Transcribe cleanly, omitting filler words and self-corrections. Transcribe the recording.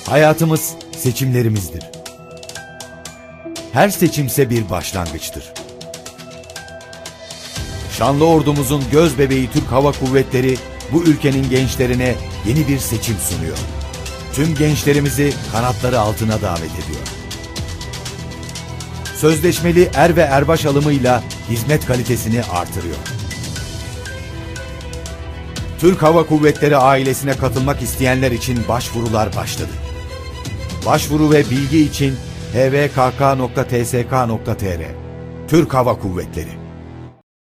Hayatımız seçimlerimizdir. Her seçimse bir başlangıçtır. Şanlı ordumuzun gözbebeği Türk Hava Kuvvetleri bu ülkenin gençlerine yeni bir seçim sunuyor. Tüm gençlerimizi kanatları altına davet ediyor. Sözleşmeli er ve erbaş alımıyla hizmet kalitesini artırıyor. Türk Hava Kuvvetleri ailesine katılmak isteyenler için başvurular başladı. Başvuru ve bilgi için hvkk.tsk.tr Türk Hava Kuvvetleri